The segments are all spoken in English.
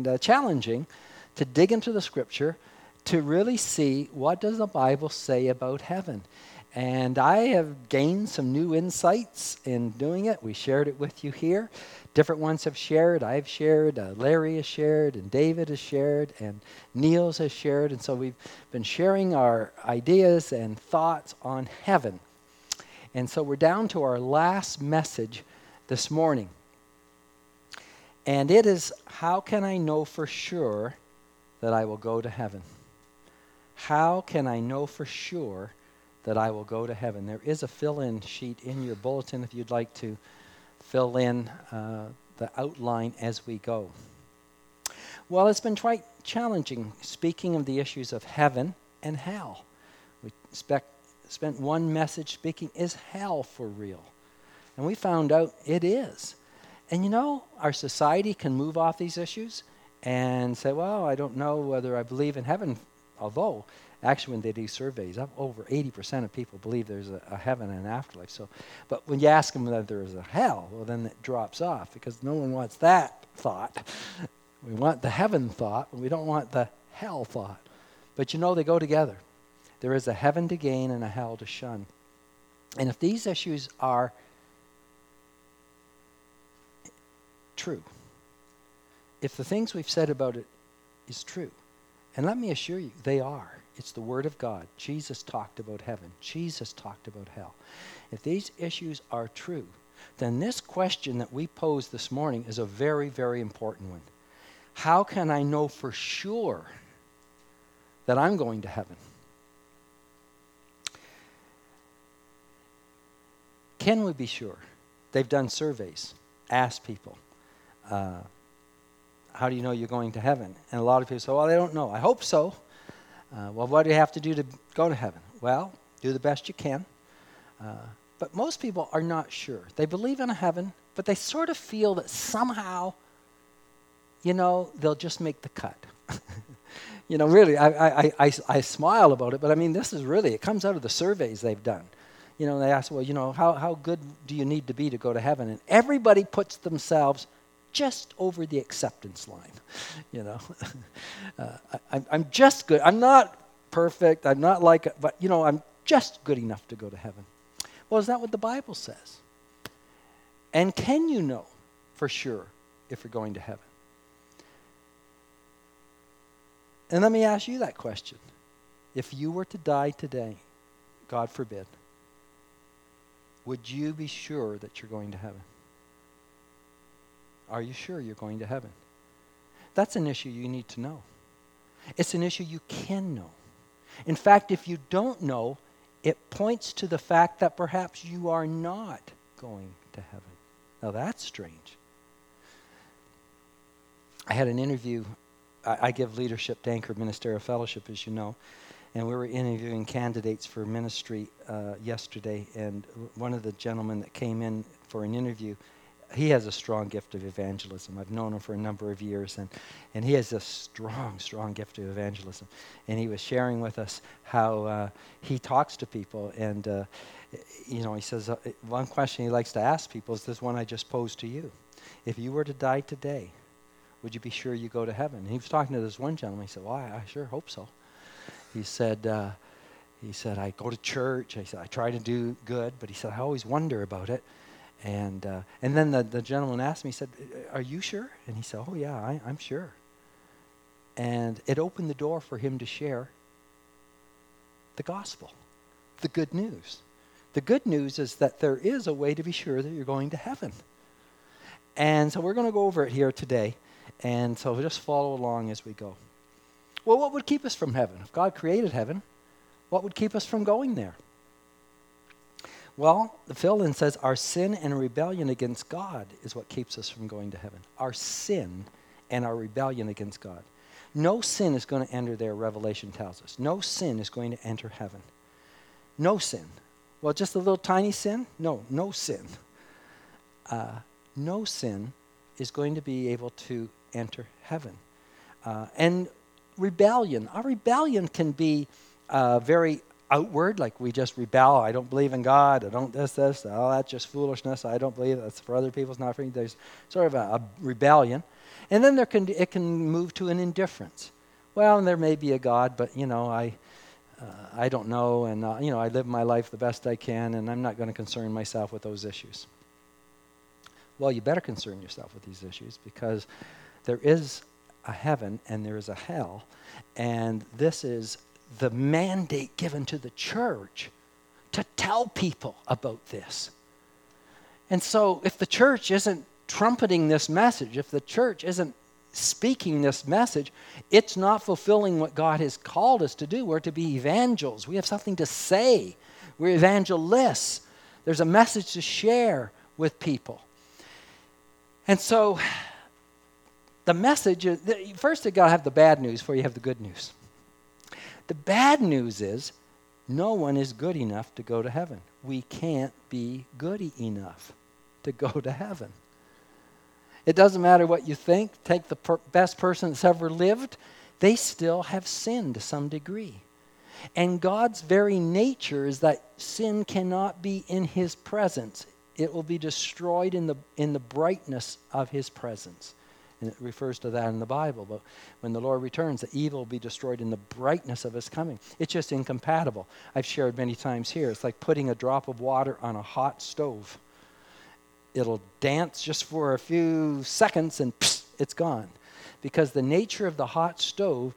and challenging to dig into the Scripture to really see what does the Bible say about heaven. And I have gained some new insights in doing it. We shared it with you here. Different ones have shared. I've shared. Larry has shared. And David has shared. And Niels has shared. And so we've been sharing our ideas and thoughts on heaven. And so we're down to our last message this morning. And it is, how can I know for sure that I will go to heaven? How can I know for sure that I will go to heaven? There is a fill-in sheet in your bulletin if you'd like to fill in the outline as we go. Well, it's been quite challenging speaking of the issues of heaven and hell. We spent one message speaking, is hell for real? And we found out it is. And you know, our society can move off these issues and say, well, I don't know whether I believe in heaven, although actually, when they do surveys, over 80% of people believe there's a heaven and an afterlife. So, but when you ask them whether there's a hell, well, then it drops off because no one wants that thought. We want the heaven thought, but we don't want the hell thought. But you know, they go together. There is a heaven to gain and a hell to shun. And if these issues are true, if the things we've said about it is true, and let me assure you, they are. It's the Word of God. Jesus talked about heaven. Jesus talked about hell. If these issues are true, then this question that we posed this morning is a very, very important one. How can I know for sure that I'm going to heaven? Can we be sure? They've done surveys, asked people, how do you know you're going to heaven? And a lot of people say, well, I don't know. I hope so. Well, what do you have to do to go to heaven? Well, do the best you can. But most people are not sure. They believe in a heaven, but they sort of feel that somehow, you know, they'll just make the cut. You know, really, I smile about it, but I mean, this is really, it comes out of the surveys they've done. You know, they ask, well, you know, how good do you need to be to go to heaven? And everybody puts themselves just over the acceptance line, you know. I'm just good. I'm not perfect. I'm not like, but, you know, I'm just good enough to go to heaven. Well, is that what the Bible says? And can you know for sure if you're going to heaven? And let me ask you that question. If you were to die today, God forbid, would you be sure that you're going to heaven? Are you sure you're going to heaven? That's an issue you need to know. It's an issue you can know. In fact, if you don't know, it points to the fact that perhaps you are not going to heaven. Now that's strange. I had an interview. I give leadership to Anchor Ministerial Fellowship, as you know, and we were interviewing candidates for ministry yesterday, and one of the gentlemen that came in for an interview, he has a strong gift of evangelism. I've known him for a number of years, and he has a strong gift of evangelism. And he was sharing with us how he talks to people, and you know, he says one question he likes to ask people is this one I just posed to you. If you were to die today, would you be sure you go to heaven? And he was talking to this one gentleman. He said, well, I sure hope so. He said, I go to church. He said, I try to do good, but he said, I always wonder about it. And then the gentleman asked me, he said, are you sure? And he said, oh yeah, I'm sure. And it opened the door for him to share the gospel, the good news. The good news is that there is a way to be sure that you're going to heaven. And so we're going to go over it here today. And so just follow along as we go. Well, what would keep us from heaven? If God created heaven, what would keep us from going there? Well, the fill-in says our sin and rebellion against God is what keeps us from going to heaven. Our sin and our rebellion against God. No sin is going to enter there, Revelation tells us. No sin is going to enter heaven. No sin. Well, just a little tiny sin? No sin. No sin is going to be able to enter heaven. And rebellion. Our rebellion can be very outward, like we just rebel. I don't believe in God. I don't this. Oh, that's just foolishness. I don't believe that's for other people. It's not for me. There's sort of a rebellion. And then it can move to an indifference. Well, and there may be a God, but, I don't know, and, I live my life the best I can, and I'm not going to concern myself with those issues. Well, you better concern yourself with these issues, because there is a heaven and there is a hell, and this is the mandate given to the church to tell people about this. And so if the church isn't trumpeting this message, if the church isn't speaking this message, it's not fulfilling what God has called us to do. We're to be evangels. We have something to say. We're evangelists. There's a message to share with people. And so the message is, first you've got to have the bad news before you have the good news. The bad news is no one is good enough to go to heaven. We can't be good enough to go to heaven. It doesn't matter what you think. Take the best person that's ever lived. They still have sinned to some degree. And God's very nature is that sin cannot be in his presence. It will be destroyed in the brightness of his presence. And it refers to that in the Bible. But when the Lord returns, the evil will be destroyed in the brightness of his coming. It's just incompatible. I've shared many times here. It's like putting a drop of water on a hot stove. It'll dance just for a few seconds and it's gone. Because the nature of the hot stove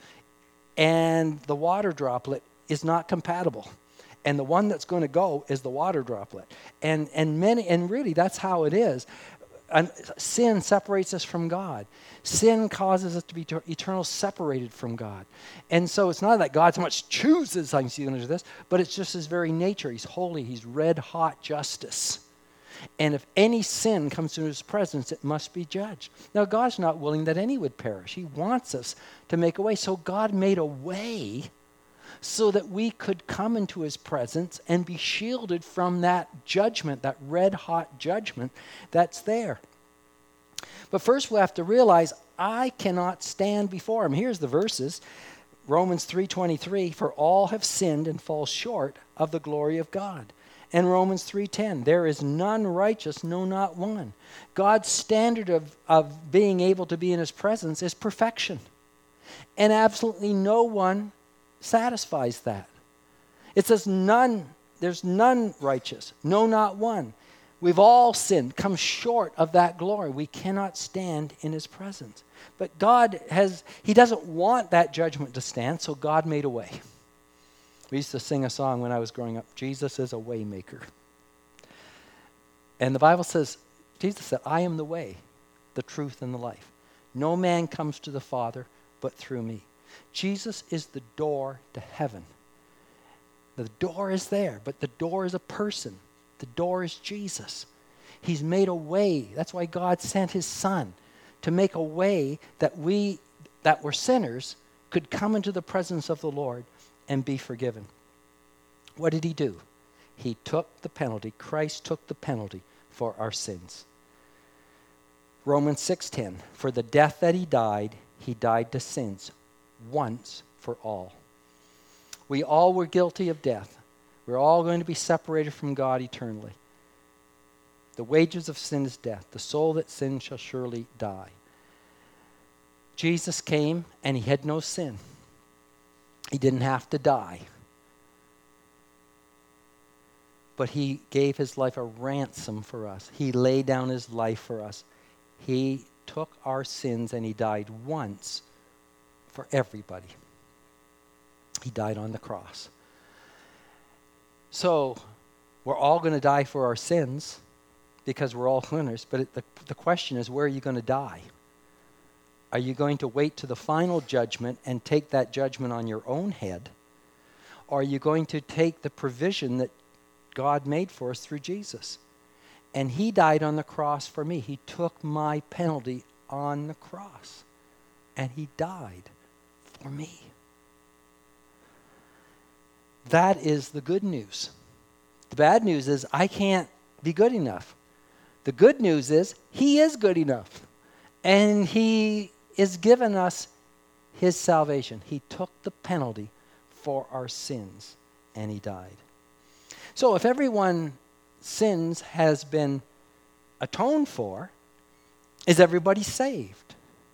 and the water droplet is not compatible. And the one that's going to go is the water droplet. And really that's how it is. And sin separates us from God. Sin causes us to be eternal separated from God. And so it's not that God so much chooses, I'm going to do this, but it's just his very nature. He's holy. He's red hot justice. And if any sin comes into his presence, it must be judged. Now, God's not willing that any would perish. He wants us to make a way. So God made a way so that we could come into his presence and be shielded from that judgment, that red-hot judgment that's there. But first we have to realize I cannot stand before him. Here's the verses. Romans 3:23, for all have sinned and fall short of the glory of God. And Romans 3:10, there is none righteous, no, not one. God's standard of being able to be in his presence is perfection. And absolutely no one satisfies that. It says there's none righteous, no, not one. We've all sinned, come short of that glory. We cannot stand in his presence. But God he doesn't want that judgment to stand, so God made a way. We used to sing a song when I was growing up, Jesus is a way maker. And the Bible says, Jesus said, I am the way, the truth, and the life. No man comes to the Father but through me. Jesus is the door to heaven. The door is there, but the door is a person. The door is Jesus. He's made a way. That's why God sent his Son to make a way that we that were sinners could come into the presence of the Lord and be forgiven. What did he do? He took the penalty. Christ took the penalty for our sins. Romans 6:10, for the death that he died to sins once for all. We all were guilty of death. We're all going to be separated from God eternally. The wages of sin is death. The soul that sins shall surely die. Jesus came and he had no sin. He didn't have to die. But he gave his life a ransom for us. He laid down his life for us. He took our sins and he died once for everybody. He died on the cross. So we're all going to die for our sins because we're all sinners. But the question is, where are you going to die? Are you going to wait to the final judgment and take that judgment on your own head? Or are you going to take the provision that God made for us through Jesus? And he died on the cross for me. He took my penalty on the cross. And he died for me. That is the good news. The bad news is I can't be good enough. The good news is he is good enough. And he is given us his salvation. He took the penalty for our sins and he died. So if everyone's sins has been atoned for, is everybody saved?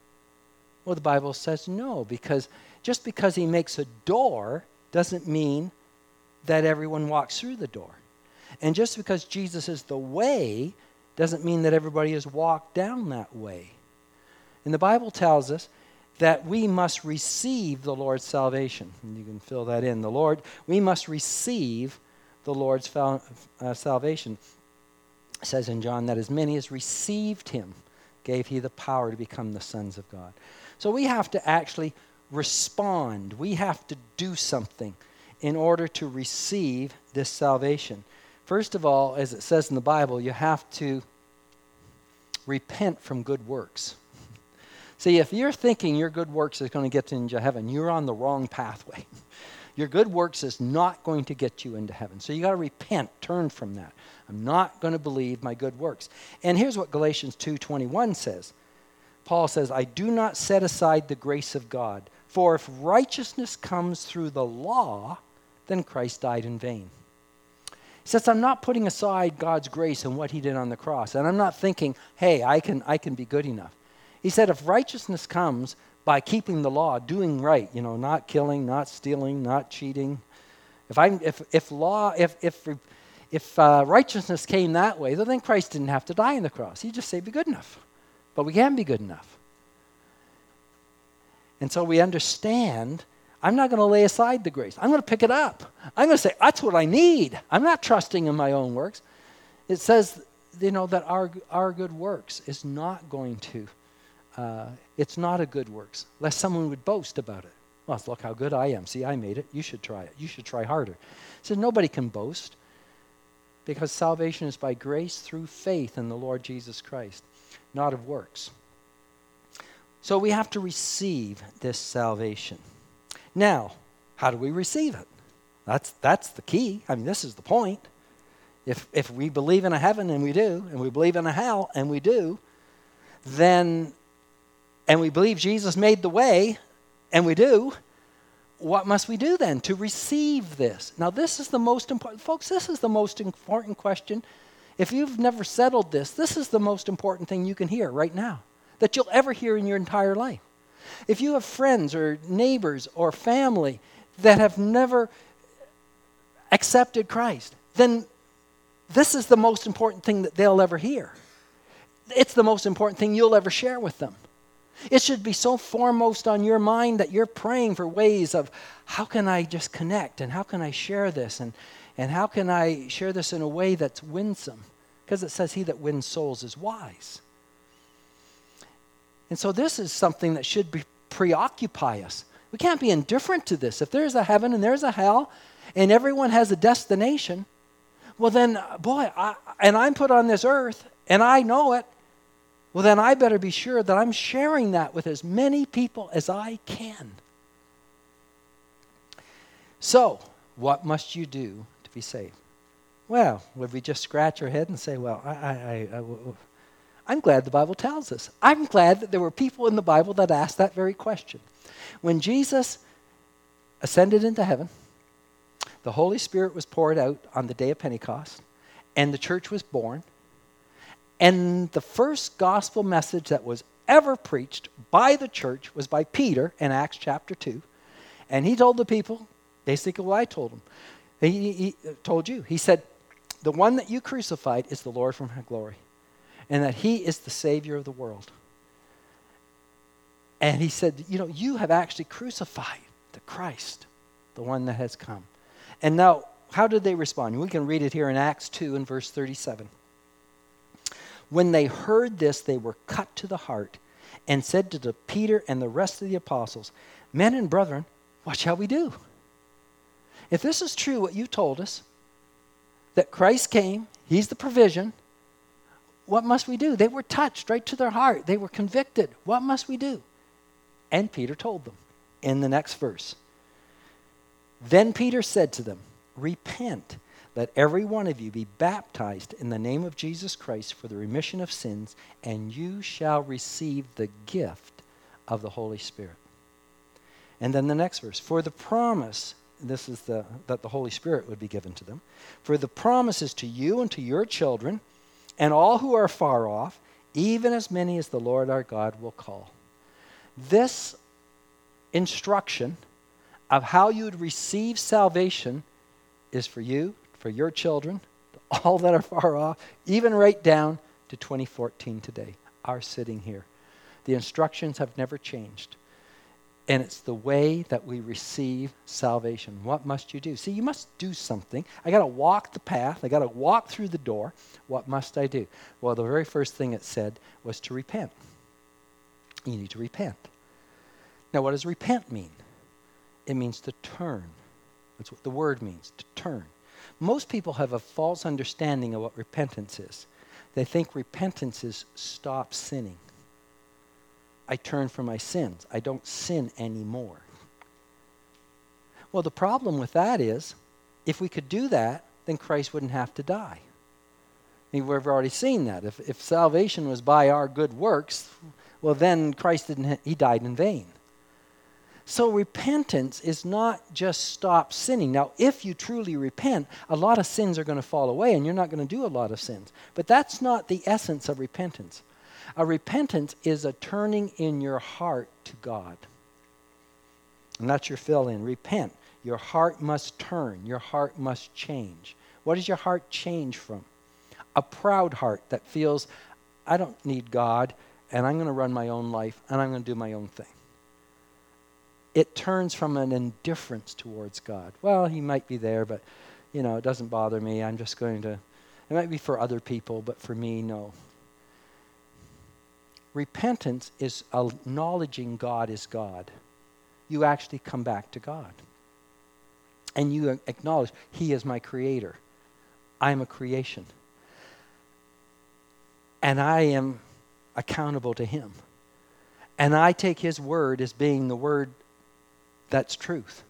Well, the Bible says no, because just because he makes a door doesn't mean that everyone walks through the door. And just because Jesus is the way doesn't mean that everybody has walked down that way. And the Bible tells us that we must receive the Lord's salvation. And you can fill that in. We must receive the Lord's salvation. It says in John that as many as received him, gave he the power to become the sons of God. So we have to actually respond. We have to do something in order to receive this salvation. First of all, as it says in the Bible, you have to repent from good works. See, if you're thinking your good works is going to get you into heaven, you're on the wrong pathway. Your good works is not going to get you into heaven. So you got to repent, turn from that. I'm not going to believe my good works. And here's what Galatians 2:21 says. Paul says, I do not set aside the grace of God, for if righteousness comes through the law, then Christ died in vain. He says, I'm not putting aside God's grace and what he did on the cross. And I'm not thinking, hey, I can be good enough. He said, if righteousness comes by keeping the law, doing right, not killing, not stealing, not cheating. If righteousness came that way, then Christ didn't have to die on the cross. He'd just say, be good enough. But we can be good enough. And so we understand, I'm not going to lay aside the grace. I'm going to pick it up. I'm going to say, that's what I need. I'm not trusting in my own works. It says, that our good works is not going to, it's not a good works, lest someone would boast about it. Well, look how good I am. See, I made it. You should try it. You should try harder. So nobody can boast, because salvation is by grace through faith in the Lord Jesus Christ, not of works. So we have to receive this salvation. Now, how do we receive it? That's the key. This is the point. If we believe in a heaven, and we do, and we believe in a hell, and we do, then, and we believe Jesus made the way, and we do, what must we do then to receive this? Now, this is the most important, folks, this is the most important question. If you've never settled this, this is the most important thing you can hear right now, that you'll ever hear in your entire life. If you have friends or neighbors or family that have never accepted Christ, then this is the most important thing that they'll ever hear. It's the most important thing you'll ever share with them. It should be so foremost on your mind that you're praying for ways of how can I just connect, and how can I share this, and how can I share this in a way that's winsome? Because it says he that wins souls is wise. And so this is something that should preoccupy us. We can't be indifferent to this. If there's a heaven and there's a hell and everyone has a destination, well then, and I'm put on this earth and I know it, well then I better be sure that I'm sharing that with as many people as I can. So, what must you do to be saved? Well, would we just scratch our head and say, well, I'm glad the Bible tells us. I'm glad that there were people in the Bible that asked that very question. When Jesus ascended into heaven, the Holy Spirit was poured out on the day of Pentecost, and the church was born. And the first gospel message that was ever preached by the church was by Peter in Acts chapter 2. And he told the people basically what I told them. He told you. He said, the one that you crucified is the Lord from glory, and that he is the Savior of the world. And he said, you have actually crucified the Christ, the one that has come. And now, how did they respond? We can read it here in Acts 2 and verse 37. When they heard this, they were cut to the heart and said to Peter and the rest of the apostles, men and brethren, what shall we do? If this is true, what you told us, that Christ came, he's the provision, what must we do? They were touched right to their heart. They were convicted. What must we do? And Peter told them in the next verse. Then Peter said to them, repent, let every one of you be baptized in the name of Jesus Christ for the remission of sins, and you shall receive the gift of the Holy Spirit. And then the next verse, for the promise, this is that the Holy Spirit would be given to them, for the promise is to you and to your children, and all who are far off, even as many as the Lord our God will call. This instruction of how you would receive salvation is for you, for your children, all that are far off, even right down to 2014 today, our sitting here. The instructions have never changed. And it's the way that we receive salvation. What must you do? See, you must do something. I got to walk the path. I got to walk through the door. What must I do? Well, the very first thing it said was to repent. You need to repent. Now, what does repent mean? It means to turn. That's what the word means, to turn. Most people have a false understanding of what repentance is. They think repentance is stop sinning. I turn from my sins. I don't sin anymore. Well, the problem with that is, if we could do that, then Christ wouldn't have to die. I mean, we've already seen that. If salvation was by our good works, well, then Christ he died in vain. So repentance is not just stop sinning. Now, if you truly repent, a lot of sins are going to fall away and you're not going to do a lot of sins. But that's not the essence of repentance. A repentance is a turning in your heart to God. And that's your fill-in. Repent. Your heart must turn. Your heart must change. What does your heart change from? A proud heart that feels, I don't need God, and I'm going to run my own life, and I'm going to do my own thing. It turns from an indifference towards God. Well, he might be there, but, it doesn't bother me. I'm just going to, it might be for other people, but for me, no. Repentance is acknowledging God is God. You actually come back to God. And you acknowledge, he is my creator. I am a creation. And I am accountable to him. And I take his word as being the word that's truth.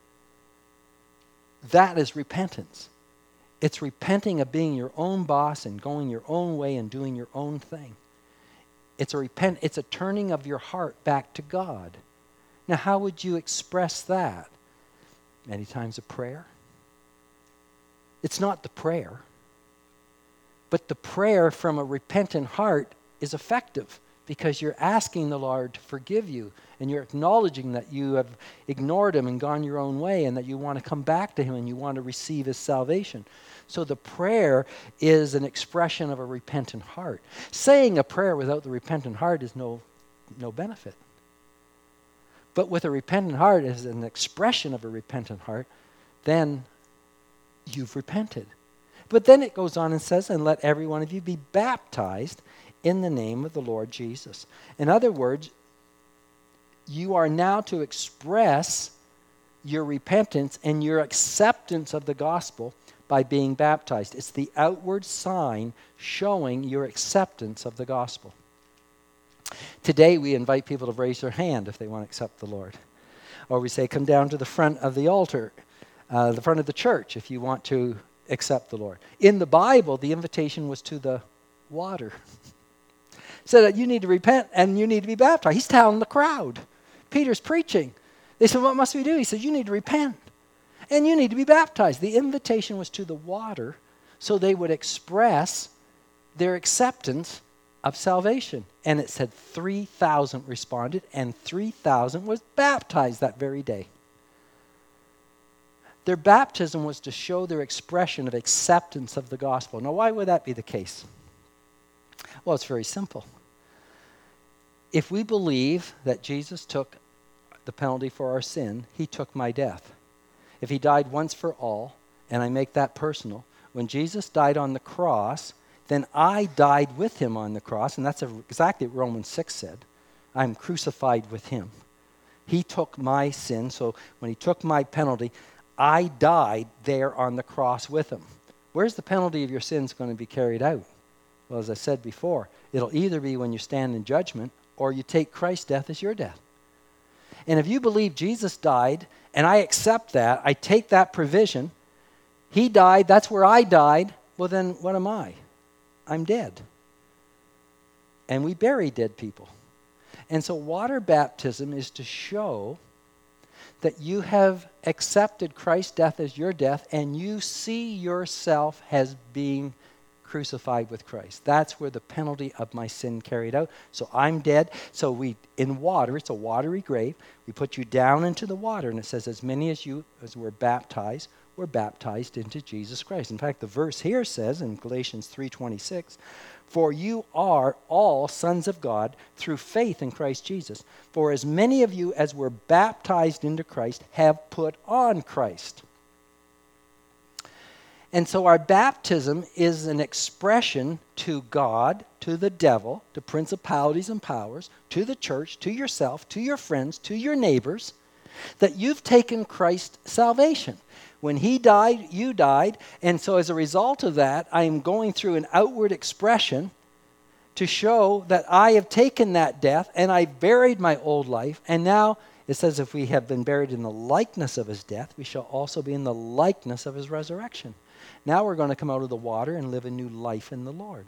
That is repentance. It's repenting of being your own boss and going your own way and doing your own thing. It's a turning of your heart back to God. Now, how would you express that? Many times a prayer. It's not the prayer, but the prayer from a repentant heart is effective because you're asking the Lord to forgive you and you're acknowledging that you have ignored him and gone your own way and that you want to come back to him and you want to receive his salvation. So the prayer is an expression of a repentant heart. Saying a prayer without the repentant heart is no benefit. But with a repentant heart as an expression of a repentant heart, then you've repented. But then it goes on and says, and let every one of you be baptized in the name of the Lord Jesus. In other words, you are now to express your repentance and your acceptance of the gospel by being baptized. It's the outward sign showing your acceptance of the gospel. Today we invite people to raise their hand if they want to accept the Lord. Or we say, come down to the front of the altar, the front of the church if you want to accept the Lord. In the Bible, the invitation was to the water. Said that you need to repent and you need to be baptized. He's telling the crowd. Peter's preaching. They said, what must we do? He said, you need to repent and you need to be baptized. The invitation was to the water so they would express their acceptance of salvation. And it said 3,000 responded and 3,000 was baptized that very day. Their baptism was to show their expression of acceptance of the gospel. Now, why would that be the case? Well, it's very simple. If we believe that Jesus took the penalty for our sin, he took my death. If he died once for all, and I make that personal, when Jesus died on the cross, then I died with him on the cross, and that's exactly what Romans 6 said. I'm crucified with him. He took my sin, so when he took my penalty, I died there on the cross with him. Where's the penalty of your sins going to be carried out? Well, as I said before, it'll either be when you stand in judgment or you take Christ's death as your death. And if you believe Jesus died, and I accept that, I take that provision, he died, that's where I died, well then what am I? I'm dead. And we bury dead people. And so water baptism is to show that you have accepted Christ's death as your death and you see yourself as being crucified with Christ. That's where the penalty of my sin carried out. So I'm dead. So in water, it's a watery grave. We put you down into the water, and it says, as many as you as were baptized into Jesus Christ. In fact, the verse here says in Galatians 3:26, for you are all sons of God through faith in Christ Jesus. For as many of you as were baptized into Christ have put on Christ. And so our baptism is an expression to God, to the devil, to principalities and powers, to the church, to yourself, to your friends, to your neighbors, that you've taken Christ's salvation. When he died, you died. And so as a result of that, I am going through an outward expression to show that I have taken that death and I buried my old life. And now it says if we have been buried in the likeness of his death, we shall also be in the likeness of his resurrection. Now we're going to come out of the water and live a new life in the Lord.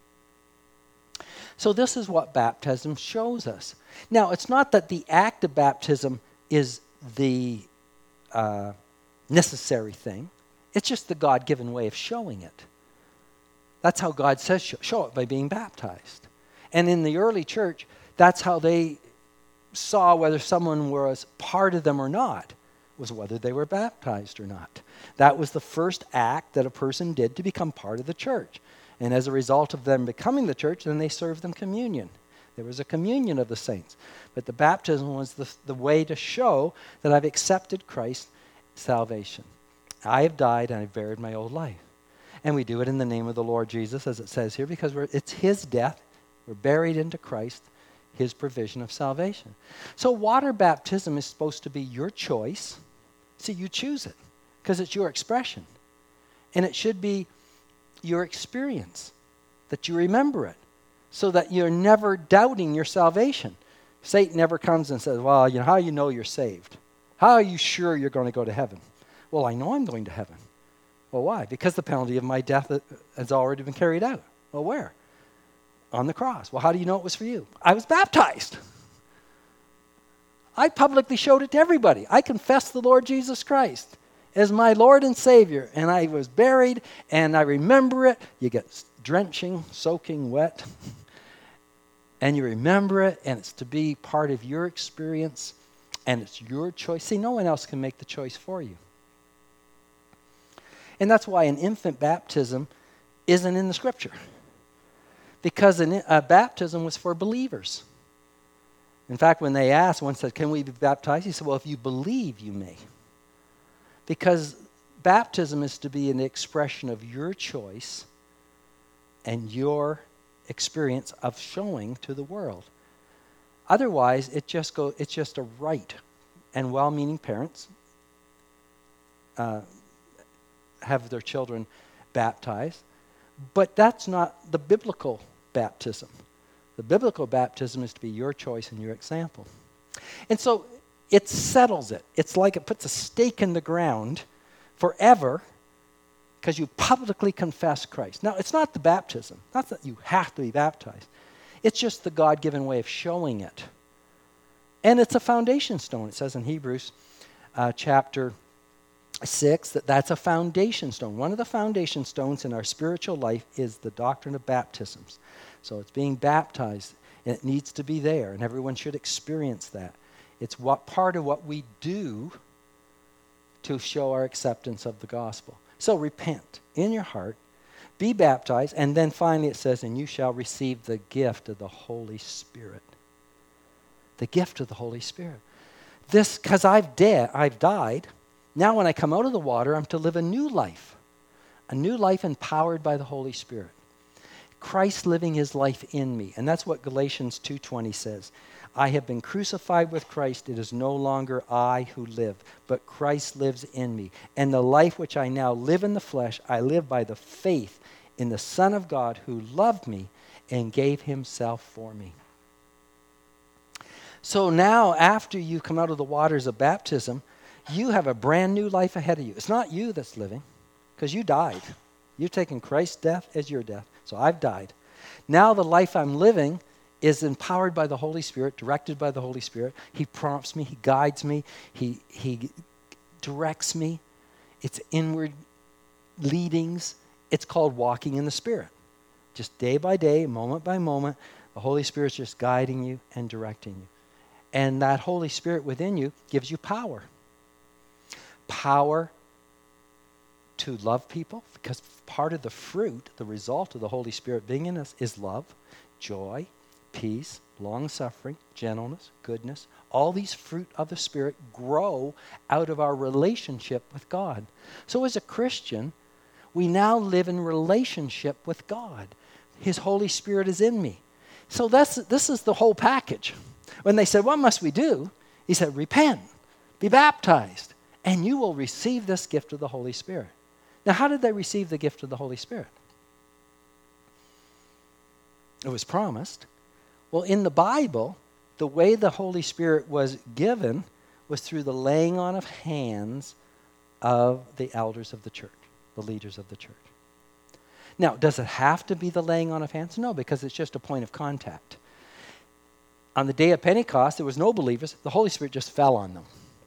So this is what baptism shows us. Now, it's not that the act of baptism is the necessary thing. It's just the God-given way of showing it. That's how God says show it, by being baptized. And in the early church, that's how they saw whether someone was part of them or not, was whether they were baptized or not. That was the first act that a person did to become part of the church. And as a result of them becoming the church, then they served them communion. There was a communion of the saints. But the baptism was the way to show that I've accepted Christ's salvation. I have died and I've buried my old life. And we do it in the name of the Lord Jesus, as it says here, because it's his death. We're buried into Christ, his provision of salvation. So water baptism is supposed to be your choice. See, you choose it because it's your expression. And it should be your experience, that you remember it, so that you're never doubting your salvation. Satan never comes and says, well, how you know you're saved? How are you sure you're going to go to heaven? Well, I know I'm going to heaven. Well, why? Because the penalty of my death has already been carried out. Well, where? On the cross. Well, how do you know it was for you? I was baptized. I publicly showed it to everybody. I confessed the Lord Jesus Christ as my Lord and Savior, and I was buried, and I remember it. You get drenching, soaking wet, and you remember it, and it's to be part of your experience, and it's your choice. See, no one else can make the choice for you. And that's why an infant baptism isn't in the Scripture, because a baptism was for believers. In fact, when they asked, one said, can we be baptized? He said, well, if you believe, you may. Because baptism is to be an expression of your choice and your experience of showing to the world. Otherwise, it's just a rite. And well-meaning parents have their children baptized. But that's not the biblical baptism. The biblical baptism is to be your choice and your example. And so it settles it. It's like it puts a stake in the ground forever because you publicly confess Christ. Now, it's not the baptism. Not that you have to be baptized. It's just the God-given way of showing it. And it's a foundation stone. It says in Hebrews chapter 6 that's a foundation stone. One of the foundation stones in our spiritual life is the doctrine of baptisms. So it's being baptized, and it needs to be there, and everyone should experience that. It's part of what we do to show our acceptance of the gospel. So repent in your heart, be baptized, and then finally it says, and you shall receive the gift of the Holy Spirit. The gift of the Holy Spirit. This, because I've died. Now when I come out of the water, I'm to live a new life empowered by the Holy Spirit. Christ living his life in me. And that's what Galatians 2:20 says. I have been crucified with Christ. It is no longer I who live, but Christ lives in me. And the life which I now live in the flesh, I live by the faith in the Son of God who loved me and gave himself for me. So now, after you come out of the waters of baptism, you have a brand new life ahead of you. It's not you that's living, because you died. You've taken Christ's death as your death. So I've died. Now the life I'm living is empowered by the Holy Spirit, directed by the Holy Spirit. He prompts me. He guides me. He directs me. It's inward leadings. It's called walking in the Spirit. Just day by day, moment by moment, the Holy Spirit's just guiding you and directing you. And that Holy Spirit within you gives you power. Power to love people, because part of the fruit, the result of the Holy Spirit being in us is love, joy, peace, long-suffering, gentleness, goodness. All these fruit of the Spirit grow out of our relationship with God. So as a Christian, we now live in relationship with God. His Holy Spirit is in me. So this is the whole package. When they said, what must we do? He said, repent, be baptized, and you will receive this gift of the Holy Spirit. Now, how did they receive the gift of the Holy Spirit? It was promised. Well, in the Bible, the way the Holy Spirit was given was through the laying on of hands of the elders of the church, the leaders of the church. Now, does it have to be the laying on of hands? No, because it's just a point of contact. On the day of Pentecost, there was no believers. The Holy Spirit just fell on them.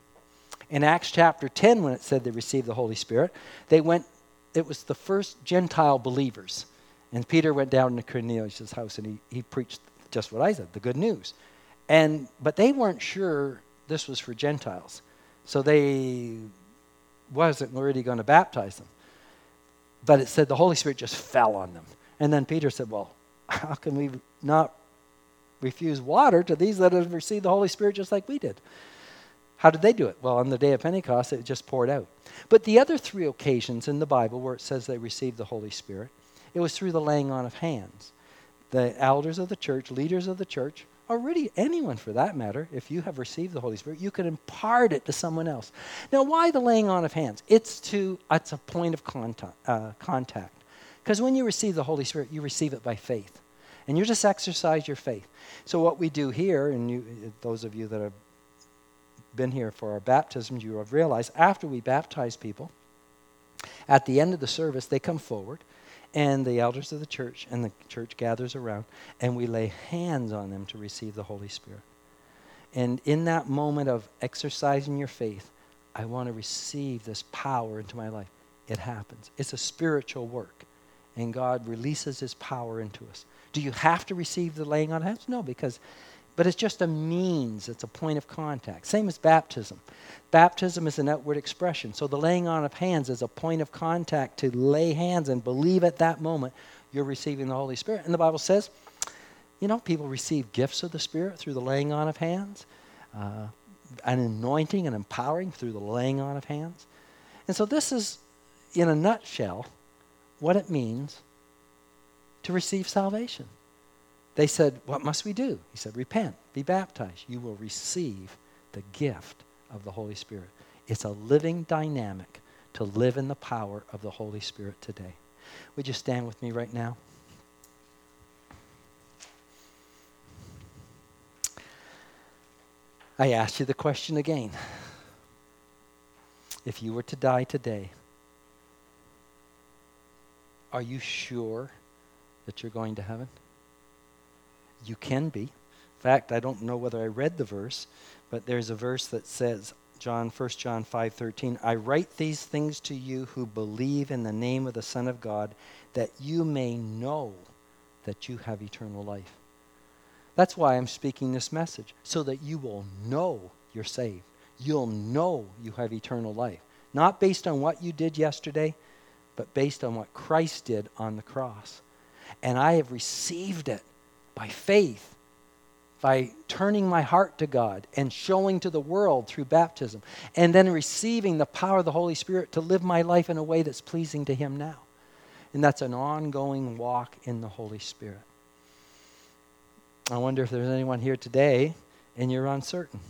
In Acts chapter 10, when it said they received the Holy Spirit, it was the first Gentile believers. And Peter went down to Cornelius' house and he preached just what I said, the good news. But they weren't sure this was for Gentiles. So they wasn't really going to baptize them. But it said the Holy Spirit just fell on them. And then Peter said, well, how can we not refuse water to these that have received the Holy Spirit just like we did? How did they do it? Well, on the day of Pentecost, it just poured out. But the other 3 occasions in the Bible where it says they received the Holy Spirit, it was through the laying on of hands. The elders of the church, leaders of the church, or really anyone for that matter, if you have received the Holy Spirit, you can impart it to someone else. Now, why the laying on of hands? It's a point of contact. Because when you receive the Holy Spirit, you receive it by faith. And you just exercise your faith. So what we do here, and those of you that have been here for our baptisms, you have realized after we baptize people, at the end of the service, they come forward, and the elders of the church and the church gathers around, and we lay hands on them to receive the Holy Spirit. And in that moment of exercising your faith, I want to receive this power into my life. It happens. It's a spiritual work, and God releases his power into us. Do you have to receive the laying on of hands? No, but it's just a means. It's a point of contact. Same as baptism. Baptism is an outward expression. So the laying on of hands is a point of contact to lay hands and believe at that moment you're receiving the Holy Spirit. And the Bible says, people receive gifts of the Spirit through the laying on of hands, an anointing and empowering through the laying on of hands. And so this is, in a nutshell, what it means to receive salvation. They said, what must we do? He said, repent, be baptized. You will receive the gift of the Holy Spirit. It's a living dynamic to live in the power of the Holy Spirit today. Would you stand with me right now? I ask you the question again. If you were to die today, are you sure that you're going to heaven? You can be. In fact, I don't know whether I read the verse, but there's a verse that says, 1 John 5:13, I write these things to you who believe in the name of the Son of God, that you may know that you have eternal life. That's why I'm speaking this message, so that you will know you're saved. You'll know you have eternal life. Not based on what you did yesterday, but based on what Christ did on the cross. And I have received it by faith, by turning my heart to God and showing to the world through baptism, and then receiving the power of the Holy Spirit to live my life in a way that's pleasing to him now. And that's an ongoing walk in the Holy Spirit. I wonder if there's anyone here today and you're uncertain.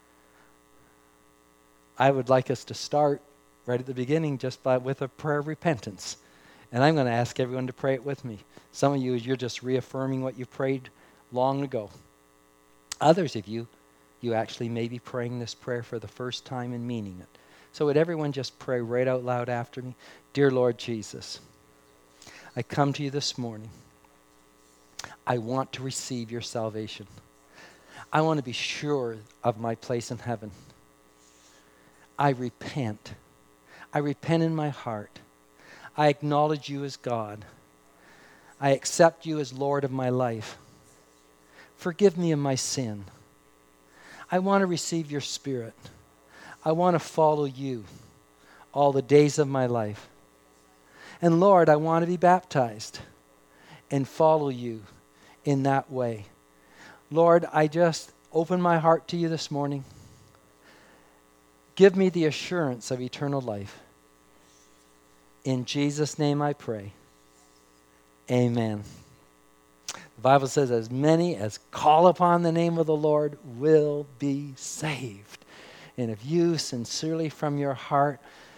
I would like us to start right at the beginning with a prayer of repentance. And I'm going to ask everyone to pray it with me. Some of you, you're just reaffirming what you prayed long ago. Others of you actually may be praying this prayer for the first time and meaning it. So would everyone just pray right out loud after me? Dear Lord Jesus, I come to you this morning. I want to receive your salvation. I want to be sure of my place in heaven. I repent. I repent in my heart. I acknowledge you as God. I accept you as Lord of my life. Forgive me of my sin. I want to receive your Spirit. I want to follow you all the days of my life. And Lord, I want to be baptized and follow you in that way. Lord, I just open my heart to you this morning. Give me the assurance of eternal life. In Jesus' name I pray. Amen. The Bible says, as many as call upon the name of the Lord will be saved. And if you sincerely from your heart